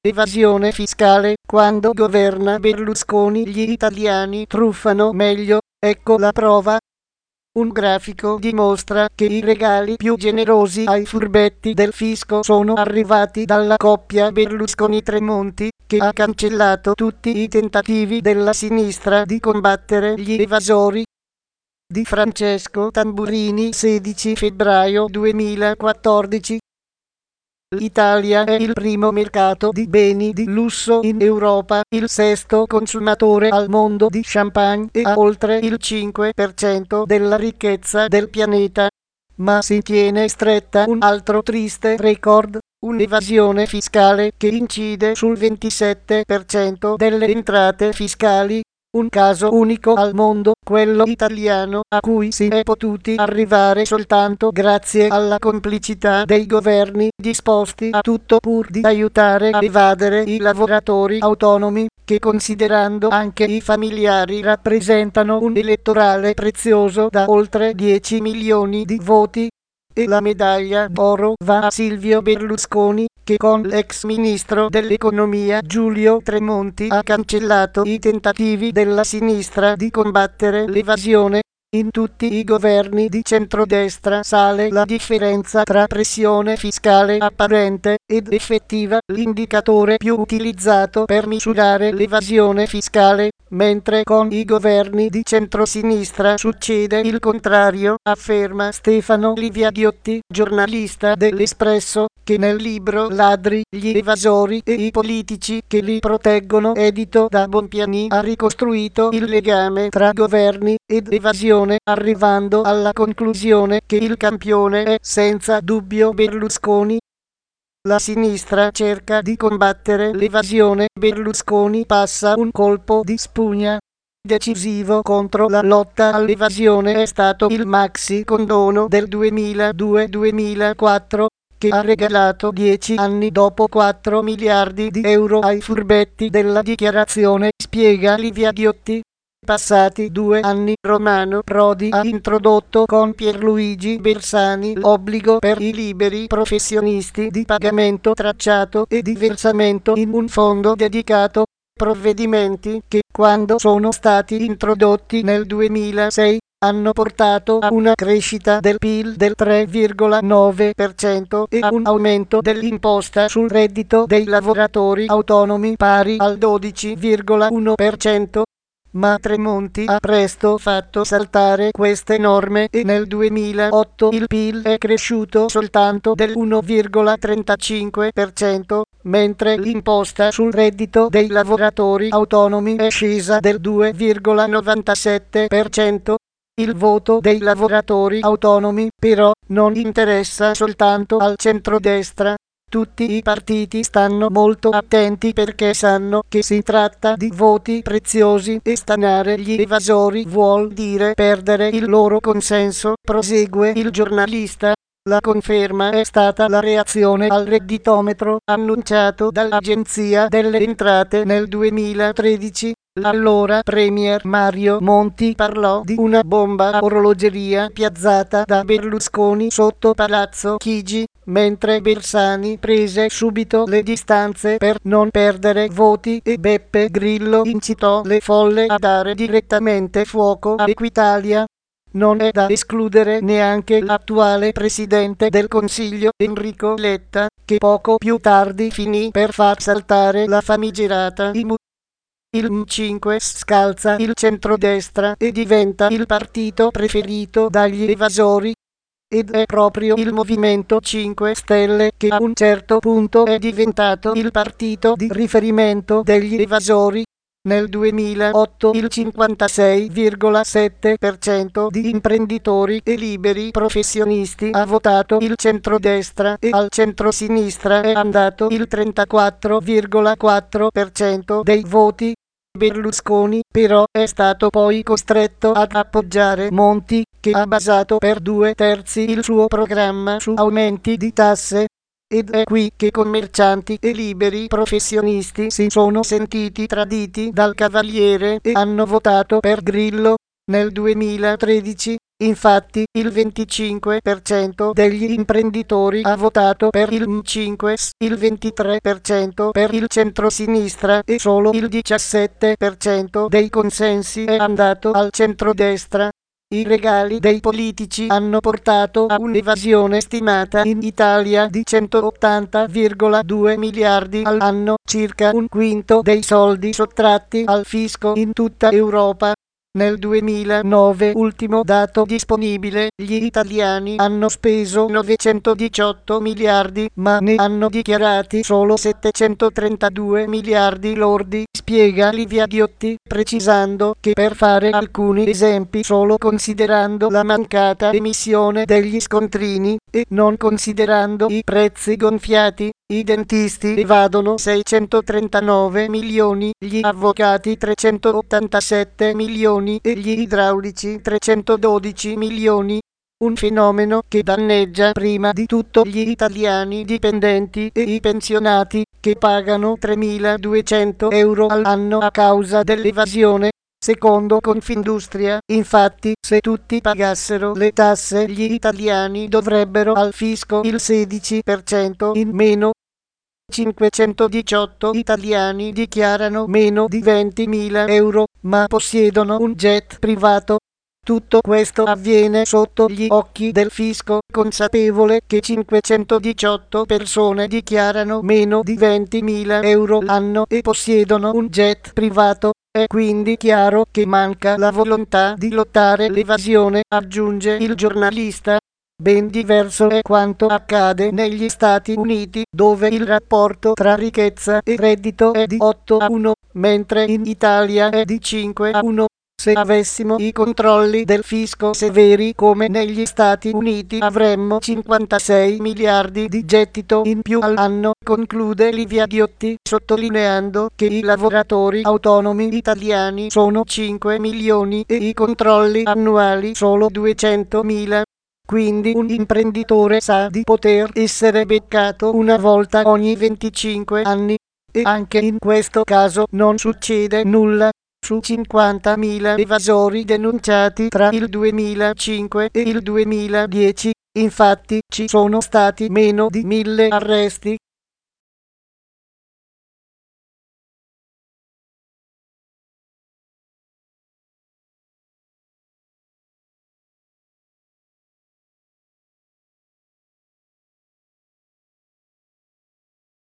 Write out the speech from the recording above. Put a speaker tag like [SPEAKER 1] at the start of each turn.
[SPEAKER 1] Evasione fiscale, quando governa Berlusconi gli italiani truffano meglio, ecco la prova. Un grafico dimostra che i regali più generosi ai furbetti del fisco sono arrivati dalla coppia Berlusconi-Tremonti, che ha cancellato tutti i tentativi della sinistra di combattere gli evasori. Di Francesco Tamburini, 16 febbraio 2014. L'Italia è il primo mercato di beni di lusso in Europa, il sesto consumatore al mondo di champagne e ha oltre il 5% della ricchezza del pianeta. Ma si tiene stretta un altro triste record, un'evasione fiscale che incide sul 27% delle entrate fiscali. Un caso unico al mondo, quello italiano, a cui si è potuti arrivare soltanto grazie alla complicità dei governi disposti a tutto pur di aiutare a evadere i lavoratori autonomi, che considerando anche i familiari rappresentano un elettorale prezioso da oltre 10 milioni di voti. E la medaglia d'oro va a Silvio Berlusconi, che con l'ex ministro dell'economia Giulio Tremonti ha cancellato i tentativi della sinistra di combattere l'evasione. In tutti i governi di centrodestra sale la differenza tra pressione fiscale apparente ed effettiva, l'indicatore più utilizzato per misurare l'evasione fiscale, mentre con i governi di centrosinistra succede il contrario, afferma Stefano Liviadiotti, giornalista dell'Espresso, che nel libro Ladri, gli evasori e i politici che li proteggono, edito da Bompiani, ha ricostruito il legame tra governi ed evasione, arrivando alla conclusione che il campione è senza dubbio Berlusconi. La sinistra cerca di combattere l'evasione, Berlusconi passa un colpo di spugna. Decisivo contro la lotta all'evasione è stato il maxi condono del 2002-2004, che ha regalato 10 anni dopo 4 miliardi di euro ai furbetti della dichiarazione, spiega Liviadiotti. Passati 2 anni, Romano Prodi ha introdotto con Pierluigi Bersani l'obbligo per i liberi professionisti di pagamento tracciato e di versamento in un fondo dedicato. Provvedimenti che, quando sono stati introdotti nel 2006, hanno portato a una crescita del PIL del 3,9% e a un aumento dell'imposta sul reddito dei lavoratori autonomi pari al 12,1%. Ma Tremonti ha presto fatto saltare queste norme e nel 2008 il PIL è cresciuto soltanto del 1,35%, mentre l'imposta sul reddito dei lavoratori autonomi è scesa del 2,97%. Il voto dei lavoratori autonomi, però, non interessa soltanto al centrodestra. Tutti i partiti stanno molto attenti perché sanno che si tratta di voti preziosi e stanare gli evasori vuol dire perdere il loro consenso, prosegue il giornalista. La conferma è stata la reazione al redditometro annunciato dall'Agenzia delle Entrate nel 2013. L'allora premier Mario Monti parlò di una bomba a orologeria piazzata da Berlusconi sotto Palazzo Chigi, mentre Bersani prese subito le distanze per non perdere voti e Beppe Grillo incitò le folle a dare direttamente fuoco a Equitalia. Non è da escludere neanche l'attuale presidente del Consiglio Enrico Letta, che poco più tardi finì per far saltare la famigerata IMU. Il M5 scalza il centrodestra e diventa il partito preferito dagli evasori. Ed è proprio il Movimento 5 Stelle che a un certo punto è diventato il partito di riferimento degli evasori. Nel 2008 il 56,7% di imprenditori e liberi professionisti ha votato il centrodestra e al centrosinistra è andato il 34,4% dei voti. Berlusconi, però, è stato poi costretto ad appoggiare Monti, che ha basato per 2/3 il suo programma su aumenti di tasse. Ed è qui che commercianti e liberi professionisti si sono sentiti traditi dal Cavaliere e hanno votato per Grillo. Nel 2013 Infatti, il 25% degli imprenditori ha votato per il M5, il 23% per il centrosinistra e solo il 17% dei consensi è andato al centrodestra. I regali dei politici hanno portato a un'evasione stimata in Italia di 180,2 miliardi all'anno, circa un quinto dei soldi sottratti al fisco in tutta Europa. Nel 2009, ultimo dato disponibile, gli italiani hanno speso 918 miliardi, ma ne hanno dichiarati solo 732 miliardi lordi, spiega Livia Ghiotti, precisando che per fare alcuni esempi, solo considerando la mancata emissione degli scontrini e non considerando i prezzi gonfiati, i dentisti evadono 639 milioni, gli avvocati 387 milioni e gli idraulici 312 milioni. Un fenomeno che danneggia prima di tutto gli italiani dipendenti e i pensionati, che pagano 3.200 euro all'anno a causa dell'evasione. Secondo Confindustria, infatti, se tutti pagassero le tasse, gli italiani dovrebbero al fisco il 16% in meno. 518 italiani dichiarano meno di 20.000 euro, ma possiedono un jet privato. Tutto questo avviene sotto gli occhi del fisco, consapevole che 518 persone dichiarano meno di 20.000 euro l'anno e possiedono un jet privato. È quindi chiaro che manca la volontà di lottare l'evasione, aggiunge il giornalista. Ben diverso è quanto accade negli Stati Uniti, dove il rapporto tra ricchezza e reddito è di 8-1, mentre in Italia è di 5-1. Se avessimo i controlli del fisco severi come negli Stati Uniti avremmo 56 miliardi di gettito in più all'anno, conclude Livia Ghiotti, sottolineando che i lavoratori autonomi italiani sono 5 milioni e i controlli annuali solo 200.000. Quindi un imprenditore sa di poter essere beccato una volta ogni 25 anni. E anche in questo caso non succede nulla. Su 50.000 evasori denunciati tra il 2005 e il 2010, infatti, ci sono stati meno di 1.000 arresti.